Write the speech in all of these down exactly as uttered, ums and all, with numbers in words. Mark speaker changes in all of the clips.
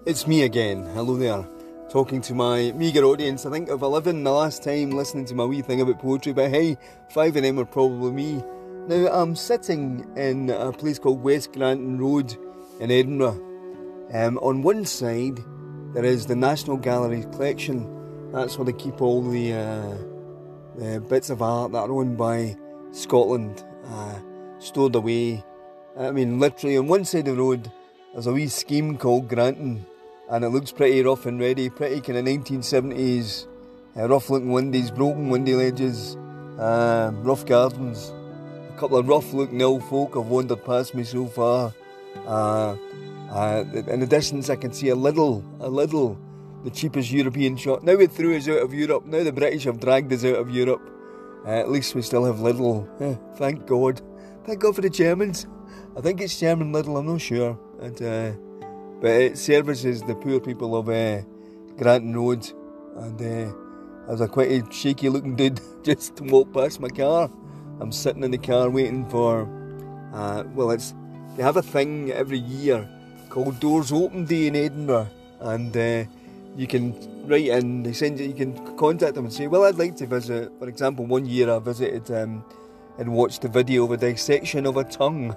Speaker 1: It's me again, hello there, talking to my meagre audience. I think of eleven the last time listening to my wee thing about poetry, but hey, five of them are probably me. Now, I'm sitting in a place called West Granton Road in Edinburgh. Um, on one side, there is the National Gallery collection. That's where they keep all the, uh, the bits of art that are owned by Scotland, uh, stored away. I mean, literally, on one side of the road, there's a wee scheme called Granton, and it looks pretty rough and ready, pretty kind of nineteen seventies, uh, rough-looking windies, broken windy ledges, uh, rough gardens. A couple of rough-looking old folk have wandered past me so far. Uh, uh, in the distance, I can see a little, a little, the cheapest European shop. Now we threw us out of Europe. Now the British have dragged us out of Europe. Uh, at least we still have Lidl. Eh, thank God. Thank God for the Germans. I think it's German Lidl, I'm not sure. And, uh, but it services the poor people of uh, Granton Road. And uh, I was a quite a shaky looking dude just to walk past my car. I'm sitting in the car waiting for, uh, well, it's they have a thing every year called Doors Open Day in Edinburgh. And uh, you can write in, they send you, you can contact them and say, well, I'd like to visit. For example, one year I visited um, and watched a video of a dissection of a tongue.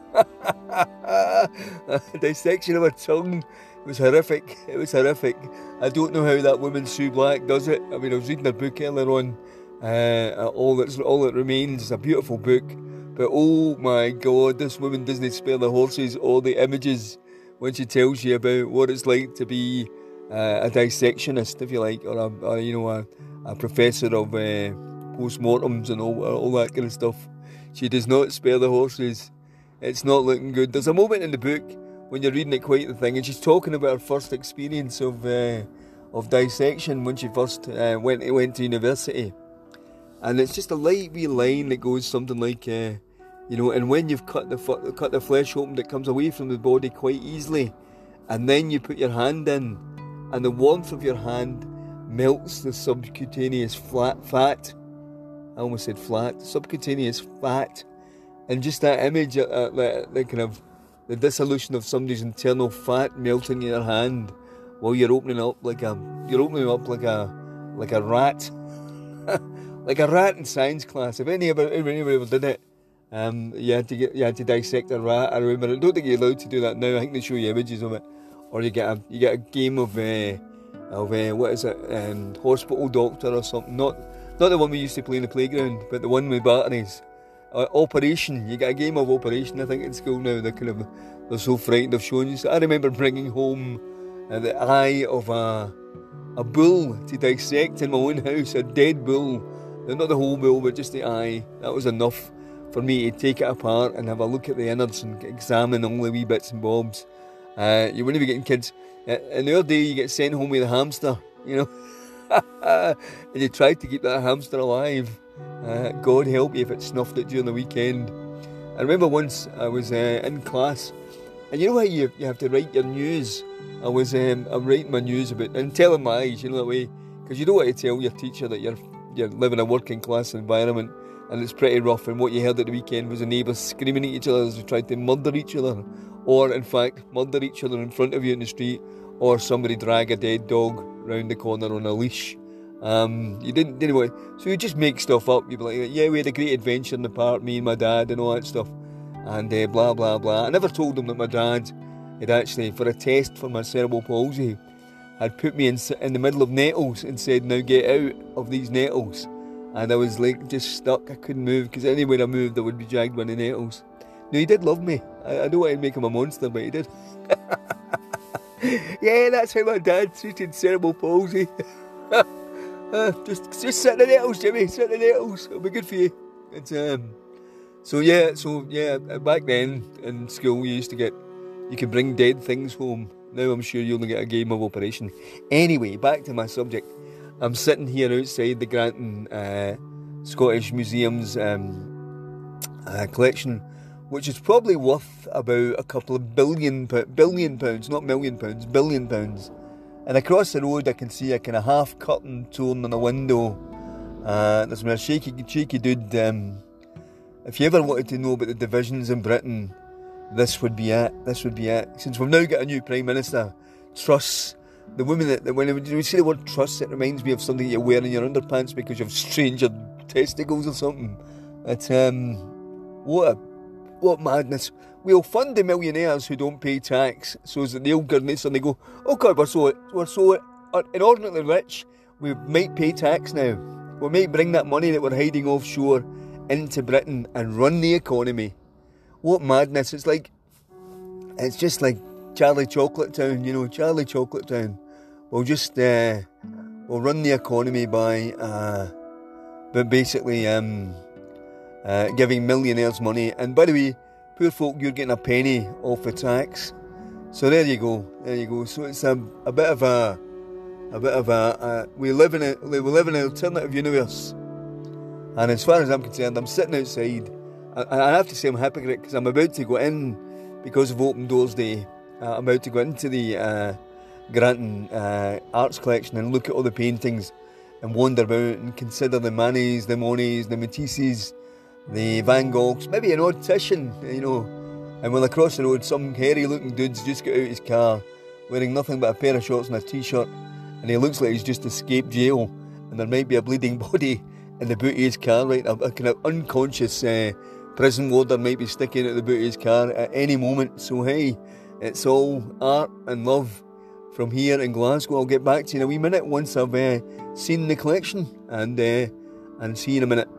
Speaker 1: A dissection of a tongue. It was horrific. It was horrific. I don't know how that woman Sue Black does it. I mean, I was reading her book earlier on. Uh, all that's all that remains is a beautiful book. But oh my God, this woman doesn't spare the horses or the images when she tells you about what it's like to be uh, a dissectionist, if you like, or a, or, you know, a, a professor of uh, post-mortems and all, all that kind of stuff. She does not spare the horses. It's not looking good. There's a moment in the book when you're reading it quite the thing, and she's talking about her first experience of uh, of dissection when she first uh, went went to university, and it's just a light wee line that goes something like, uh, you know, and when you've cut the cut the flesh open, it comes away from the body quite easily, and then you put your hand in, and the warmth of your hand melts the subcutaneous flat fat. I almost said flat. Subcutaneous fat. And just that image, uh, the, the kind of the dissolution of somebody's internal fat melting in your hand while you're opening up like a you're opening up like a like a rat, like a rat in science class. If anybody ever, anybody ever did it, um, you had to get you had to dissect a rat. I remember. I don't think you're allowed to do that now. I think they show you images of it, or you get a you get a game of uh, of uh, what is it, um, hospital doctor or something. Not not the one we used to play in the playground, but the one with batteries. Uh, operation, you get a game of Operation, I think, in school now. They're kind of, they're so frightened of showing you. So I remember bringing home uh, the eye of a a bull to dissect in my own house, a dead bull. Not the whole bull, but just the eye. That was enough for me to take it apart and have a look at the innards and examine all the wee bits and bobs. Uh, you wouldn't be getting kids. Uh, in our day, you get sent home with a hamster, you know, and you try to keep that hamster alive. Uh, God help you if it snuffed it during the weekend. I remember once I was uh, in class, and you know how you you have to write your news. I was um, I'm writing my news about and telling my eyes, you know, that way, because you don't want to tell your teacher that you're you're living a working class environment and it's pretty rough. And what you heard at the weekend was the neighbours screaming at each other as they tried to murder each other, or in fact murder each other in front of you in the street, or somebody drag a dead dog round the corner on a leash. Um, you didn't, didn't want, so you just make stuff up. You'd be like, yeah, we had a great adventure in the park, me and my dad and all that stuff, and uh, blah blah blah. I never told them that my dad had actually, for a test for my cerebral palsy, had put me in, in the middle of nettles and said, now get out of these nettles. And I was like just stuck. I couldn't move, because anywhere I moved I would be dragged by the nettles. No, he did love me. I, I don't want to make him a monster, but he did. Yeah, that's how my dad treated cerebral palsy. Uh, just, just sit in the nettles, Jimmy. Sit in the nettles. It'll be good for you. It's um. So yeah, so yeah. Back then in school, you used to get, you could bring dead things home. Now I'm sure you only get a game of Operation. Anyway, back to my subject. I'm sitting here outside the Granton uh, Scottish Museum's um, uh, collection, which is probably worth about a couple of billion billion pounds, not million pounds, billion pounds. And across the road I can see a kind of half curtain torn on a window. Uh, there's a shaky, shaky dude. Um, if you ever wanted to know about the divisions in Britain, this would be it. This would be it. Since we've now got a new Prime Minister, truss. The women that, that when we say the word truss, it reminds me of something you wear in your underpants because you have stranger testicles or something. It's, um, what a, what madness. We'll fund the millionaires who don't pay tax so that they'll get this and they go, oh God, we're so, we're so inordinately rich, we might pay tax now. We might bring that money that we're hiding offshore into Britain and run the economy. What madness. It's like, it's just like Charlie Chocolate Town, you know, Charlie Chocolate Town. We'll just, uh, we'll run the economy by, uh, but basically, um, uh, giving millionaires money. And by the way, poor folk, you're getting a penny off the tax. So there you go, there you go. So it's a, a bit of a, a bit of a, uh, we live in a, we live in an alternative universe. And as far as I'm concerned, I'm sitting outside. I, I have to say I'm a hypocrite because I'm about to go in, because of Open Doors Day, uh, I'm about to go into the uh, Granton uh, Arts Collection and look at all the paintings and wander about and consider the Manets, the Monets, the Matisses, the Van Goghs, maybe an odd Titian, you know. And when across the road, some hairy-looking dude's just got out his car, wearing nothing but a pair of shorts and a t-shirt, and he looks like he's just escaped jail, and there might be a bleeding body in the boot of his car, right? A, a kind of unconscious uh, prison warder might be sticking out the boot of his car at any moment. So hey, it's all art and love from here in Glasgow. I'll get back to you in a wee minute once I've uh, seen the collection, and uh, and see you in a minute.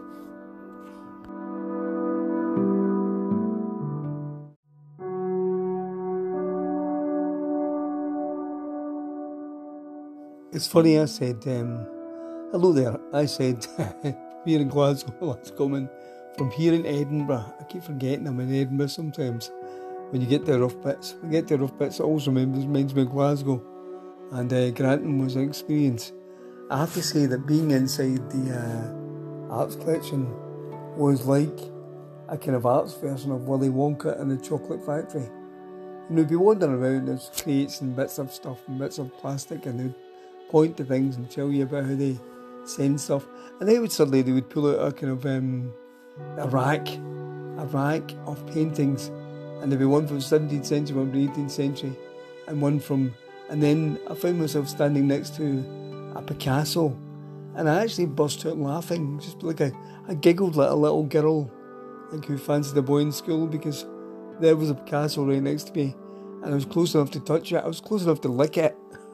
Speaker 1: It's funny, I said, um, hello there, I said, here in Glasgow, that's coming from here in Edinburgh. I keep forgetting I'm in Edinburgh sometimes. When you get to rough bits, when you get to rough bits, it also reminds, reminds me of Glasgow. And uh, Granton was an experience. I have to say that being inside the uh, arts collection was like a kind of arts version of Willy Wonka and the Chocolate Factory. You know, you'd be wandering around, there's crates and bits of stuff and bits of plastic, and they'd point to things and tell you about how they send stuff. And then would suddenly they would pull out a kind of um, a rack, a rack of paintings, and there'd be one from the seventeenth century, one from the eighteenth century, and one from, and then I found myself standing next to a Picasso, and I actually burst out laughing, just like a, I giggled like a little girl, like who fancied a boy in school, because there was a Picasso right next to me, and I was close enough to touch it, I was close enough to lick it.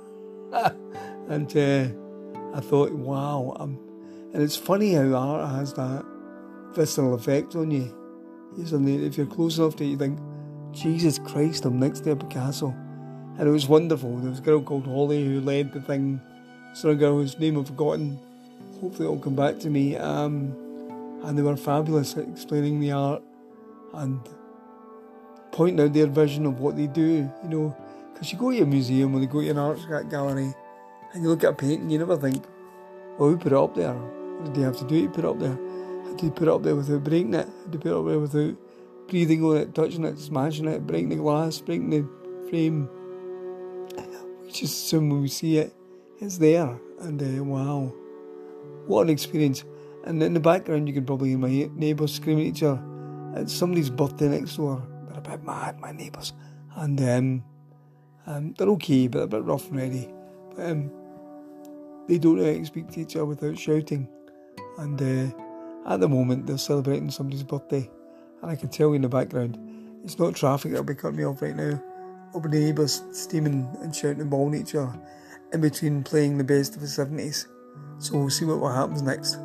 Speaker 1: And uh, I thought, wow, I'm, and it's funny how art has that visceral effect on you. If you're close enough to it, you think, Jesus Christ, I'm next to a Picasso. And it was wonderful. There was a girl called Holly who led the thing. So a girl whose name I've forgotten. Hopefully it'll come back to me. Um, and they were fabulous at explaining the art and pointing out their vision of what they do, you know. Because you go to a museum or you go to an art gallery and you look at a painting, you never think, oh, who put it up there? What did they have to do to put it up there? How did they put it up there without breaking it? How did they put it up there without breathing on it, touching it, smashing it, breaking the glass, breaking the frame? We just assume when we see it, it's there. And uh, wow, what an experience. And in the background you can probably hear my neighbours screaming at each other. It's somebody's birthday next door. They're a bit mad, my neighbours. And um, um, they're okay, but they're a bit rough and ready. But um, they don't know how to speak to each other without shouting. And uh, at the moment they're celebrating somebody's birthday. And I can tell you in the background, it's not traffic that'll be cutting me off right now. It'll be the neighbours steaming and shouting and bawling at each other in between playing the best of the seventies. So we'll see what, what happens next.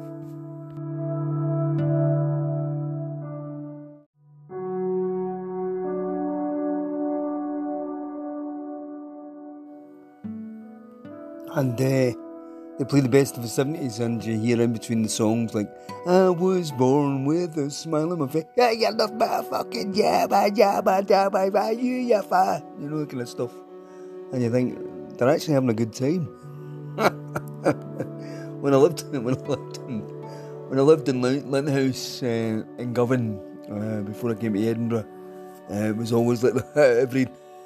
Speaker 1: And uh, they play the best of the seventies, and you hear in between the songs like, I was born with a smile on my face, yeah, you're not my fucking yabba yabba dabba ba you yafa, you know, that kind of stuff. And you think, they're actually having a good time. when I lived in, when I lived in, when I lived in Linthouse uh, in Govan, uh, before I came to Edinburgh, uh, it was always like that every...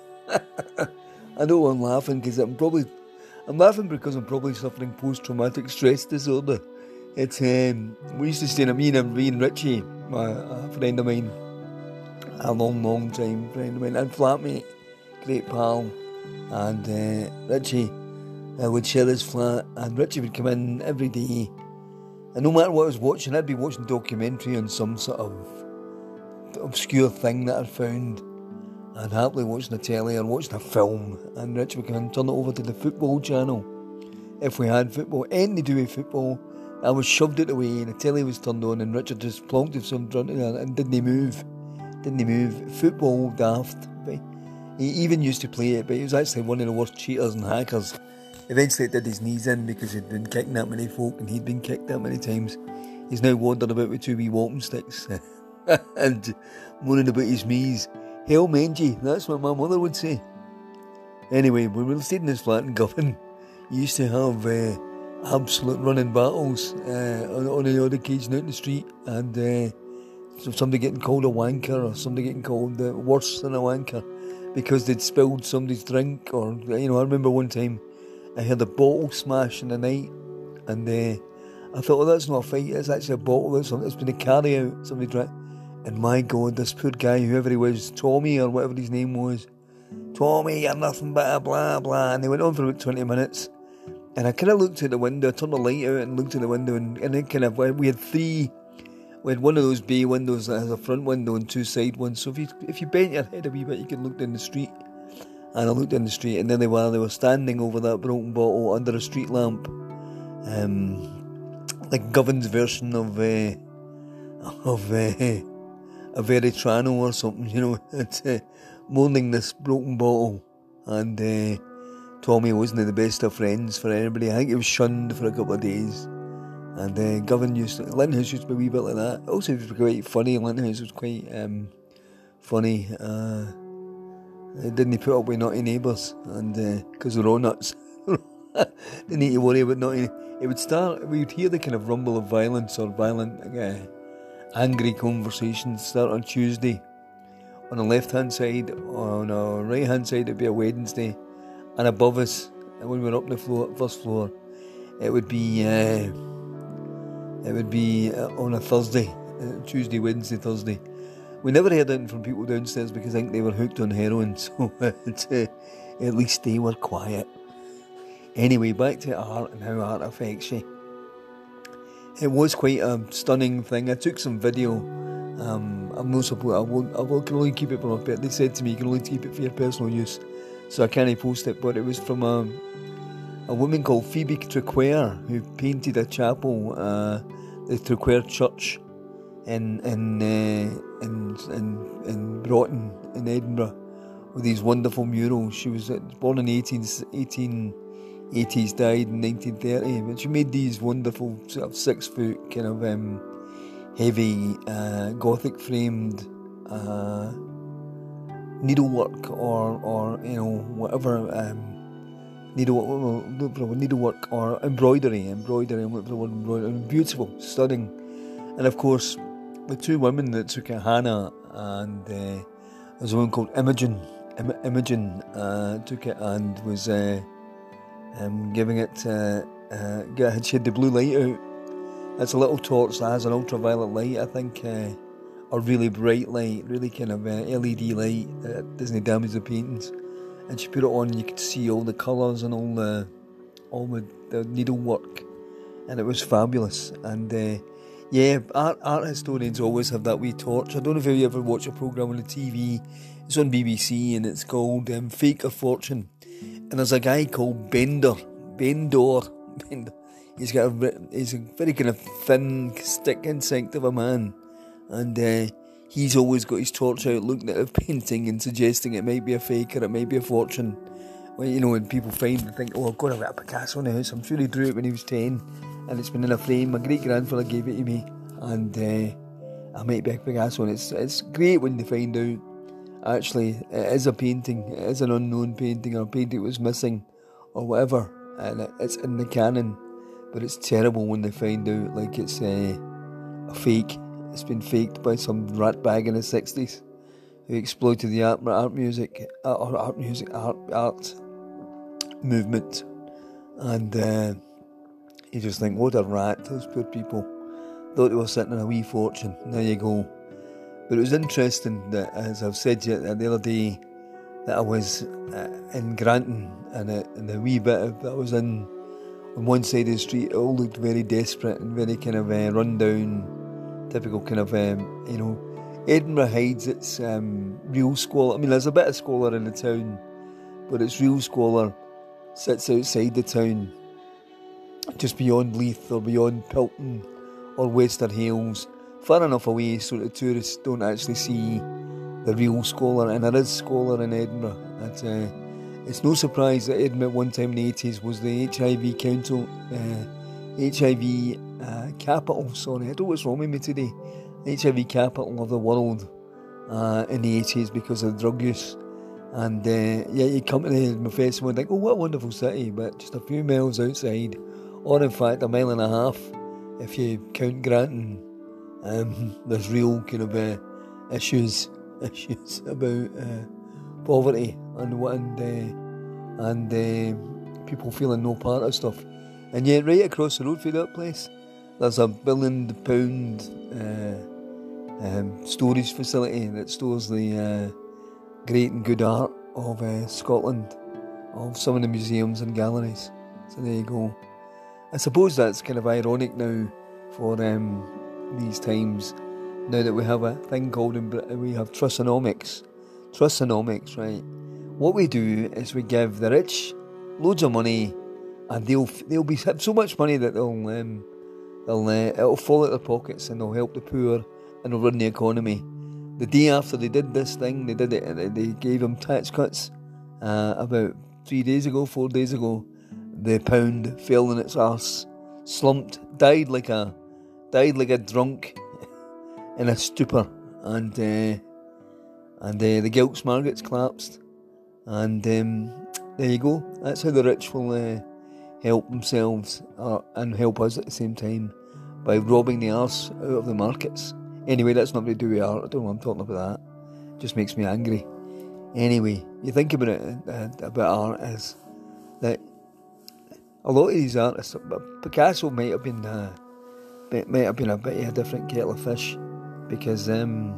Speaker 1: I know I'm laughing because I'm probably... I'm laughing because I'm probably suffering post-traumatic stress disorder. It's um, we used to stay in me and me and Richie, my, a friend of mine, a long, long time friend of mine, and flatmate, great pal. and uh, Richie uh, would share his flat, and Richie would come in every day, and no matter what I was watching, I'd be watching a documentary on some sort of obscure thing that I'd found. I'd happily watching the telly or watching a film, and Richie would come and turn it over to the football channel. If we had football, anything to do with football, I was shoved it away and the telly was turned on and Richard just plonked himself in front of it and didn't he move. Didn't he move. Football daft. But he even used to play it, but he was actually one of the worst cheaters and hackers. Eventually it did his knees in because he'd been kicking that many folk and he'd been kicked that many times. He's now wandering about with two wee walking sticks and moaning about his knees. Hell Menji, that's what my mother would say. Anyway, when we stayed in his flat in Govan, he used to have uh, absolute running battles uh, on, on the odd occasion out in the street, and uh, so somebody getting called a wanker or somebody getting called uh, worse than a wanker because they'd spilled somebody's drink, or, you know, I remember one time I heard a bottle smash in the night, and uh, I thought, oh, that's not a fight, it's actually a bottle, that's it's been a carry out, somebody drank, and my God, this poor guy, whoever he was, Tommy or whatever his name was, Tommy, you're nothing but a blah blah, and they went on for about twenty minutes. And I kind of looked at the window, I turned the light out and looked at the window, and, and it kind of, we had three, we had one of those bay windows that has a front window and two side ones, so if you if you bent your head a wee bit, you could look down the street. And I looked down the street, and there they were, they were standing over that broken bottle under a street lamp, um, like Govan's version of, uh, of uh, a Veritano or something, you know, it's uh, mourning this broken bottle, and uh, Tommy wasn't the best of friends for anybody. I think he was shunned for a couple of days. And uh, Govan used to, Lindhouse used to be a wee bit like that. Also, it was quite funny. Lindhouse was quite um, funny. Uh, didn't put up with naughty neighbours, and because uh, they're all nuts. Didn't need to worry about naughty. It would start, we would hear the kind of rumble of violence or violent, uh, angry conversations start on Tuesday. On the left hand side, on the right hand side, it'd be a Wednesday. And above us, when we were up the floor, first floor, it would be uh, it would be uh, on a Thursday, uh, Tuesday, Wednesday, Thursday. We never heard anything from people downstairs because I think they were hooked on heroin, so uh, at least they were quiet. Anyway, back to art and how art affects you. It was quite a stunning thing. I took some video. Um, I'm not supposed. I won't. I will, can only keep it for my pet. They said to me, you can only keep it for your personal use. So I can't post it, but it was from a, a woman called Phoebe Traquair who painted a chapel, uh, the Traquair Church in in, uh, in in in Broughton in Edinburgh with these wonderful murals. She was born in the eighteen eighties, died in nineteen thirty, but she made these wonderful sort of six foot kind of um, heavy uh, Gothic framed Uh, needlework or, or you know, whatever, um, needlework, needlework or embroidery, embroidery, I'm looking for the word embroidery, beautiful, stunning. And of course, the two women that took it, Hannah and uh, there's a woman called Imogen, Im- Imogen uh, took it and was uh, um, giving it, uh, uh, she had the blue light out. It's a little torch that has an ultraviolet light, I think, uh, a really bright light, really kind of uh, L E D light that doesn't damage the paintings. And she put it on and you could see all the colours and all the all the, the needlework, and it was fabulous. And uh, yeah, art art historians always have that wee torch. I don't know if you ever watch a programme on the T V. It's on B B C and it's called um, Fake or Fortune. And there's a guy called Bender, Bendor, Bender. He's got a, he's a very kind of thin stick insect of a man. And uh, he's always got his torch out looking at a painting and suggesting it might be a fake or it might be a fortune. Well, you know, when people find and think, oh, I've got a Picasso in the house, I'm sure he drew it when he was ten and it's been in a frame. My great-grandfather gave it to me and uh, I might be a Picasso, and it's, it's great when they find out actually it is a painting, it is an unknown painting or a painting that was missing or whatever, and it's in the canon. But it's terrible when they find out like it's uh, a fake. It's been faked by some ratbag in the sixties who exploited the art, art music, art, art music, art, art movement, and uh, you just think, what a rat! Those poor people thought they were sitting on a wee fortune. There you go. But it was interesting that, as I've said to you the other day, that I was uh, in Granton, and, uh, and the wee bit of, that I was in on one side of the street, it all looked very desperate and very kind of uh, run down, typical kind of, um, you know, Edinburgh hides its um, real squalor. I mean, there's a bit of squalor in the town, but its real squalor sits outside the town, just beyond Leith or beyond Pilton or Wester Hales, far enough away so that tourists don't actually see the real squalor. And there is squalor in Edinburgh. It's, uh, it's no surprise that Edinburgh at one time in the eighties was the H I V council, uh, H I V uh, capital, sorry, I don't know what's wrong with me today, H I V capital of the world uh, in the eighties because of drug use. And uh, yeah, you come to the Edinburgh Festival and think, oh, what a wonderful city, but just a few miles outside, or in fact a mile and a half if you count Granton, um, there's real kind of uh, issues issues about uh, poverty and and, uh, and uh, people feeling no part of stuff. And yet right across the road from that place there's a billion pound uh, um, storage facility that stores the uh, great and good art of uh, Scotland, of some of the museums and galleries. So there you go. I suppose that's kind of ironic now for um, these times, now that we have a thing called in Britain, we have Trussonomics. Trussonomics, right? What we do is we give the rich loads of money, and they'll they'll be have so much money that they'll um, they'll uh, it'll fall out their pockets, and they'll help the poor, and they'll run the economy. The day after they did this thing, they did it, and they gave them tax cuts. Uh, about three days ago, four days ago, the pound fell in its arse, slumped, died like a died like a drunk in a stupor, and uh, and uh, the Gilks Margaret's collapsed, and um, there you go. That's how the rich will uh, help themselves uh, and help us at the same time by robbing the arse out of the markets. Anyway, that's not to do with art. I don't know what I'm talking about. That just makes me angry. Anyway, you think about it uh, about art is that a lot of these artists, Picasso might have been uh, might have been a bit of a different kettle of fish, because um,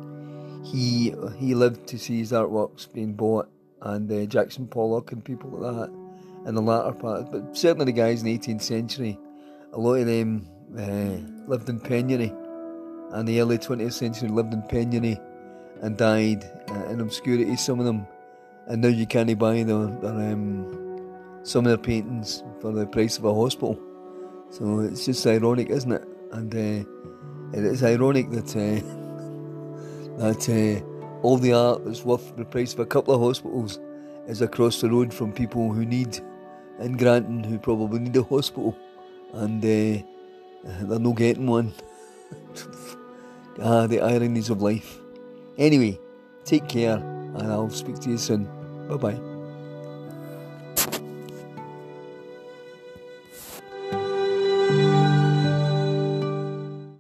Speaker 1: he he lived to see his artworks being bought, and uh, Jackson Pollock and people like that in the latter part. But certainly the guys in the eighteenth century, a lot of them uh, lived in penury, and the early twentieth century lived in penury and died uh, in obscurity, some of them, and now you can't buy their, their um, some of their paintings for the price of a hospital. So it's just ironic, isn't it? And uh, it is ironic that uh, that uh, all the art that's worth the price of a couple of hospitals is across the road from people who need, in Granton, who probably need a hospital, and uh, they're not getting one. Ah, the ironies of life. Anyway, take care, and I'll speak to you soon. Bye bye.